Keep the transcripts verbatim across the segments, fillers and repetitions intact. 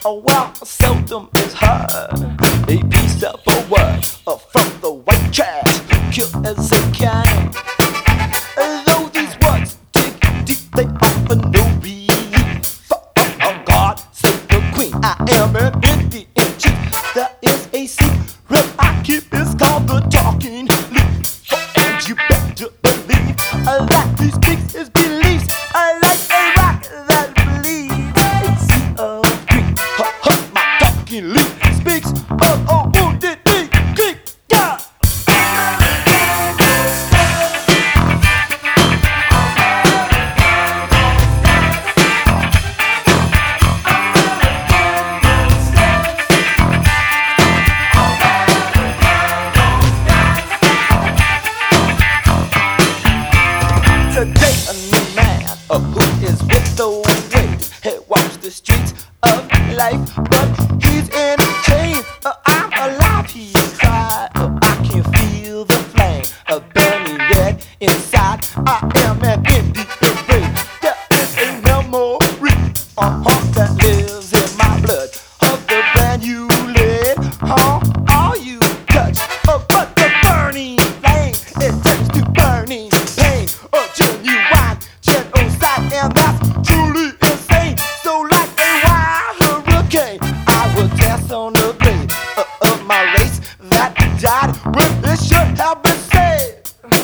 Oh, well, seldom is heard a piece of a word uh, from the white trash, kill as they can. Though these words dig deep, they often no relief. For oh, God save the Queen, I am an Indian chief. There is a secret I keep, it's called the talking leaf. And you better believe uh, that he speaks his beliefs uh, like a rock that believes. It's a Greek, ha ha, my talking leaf speaks of a wounded Greek, yeah. Today a new man uh, who is with the wave. He walks the streets of life, but he's in chains. Uh, I'm alive, he cried. Uh, I can feel the flame uh, burning red inside. I am an Indian brave. There is a memory, a heart that lives in my blood of the brand you led. Huh? All you touch, uh, but the burning flame, it turns to burning pain. A genuine genocide, and that's truly insane. So like a wild hurricane, I will dance on the blade uh, of my race that died when it should have been saved.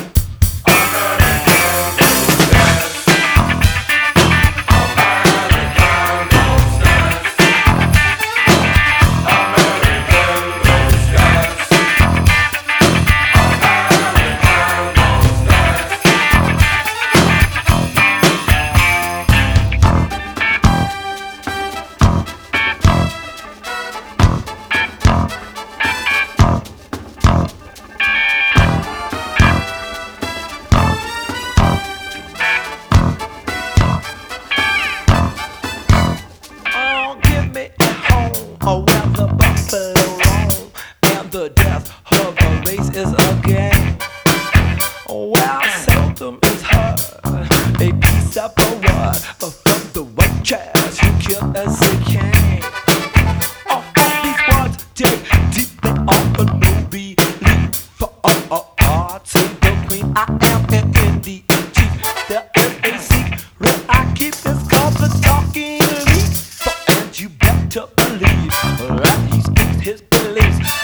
Oh, where the buffalo roam, and the death of the race is a game. Oh, well, seldom is heard a piece of a word from the white trash who kill as they can. All of these words dig deep, they offer no relief. For oh, oh, oh, to the Queen, I am an Indian chief. There is a secret I keep, it's called the talking leaf. So, and you better believe that he speaks his beliefs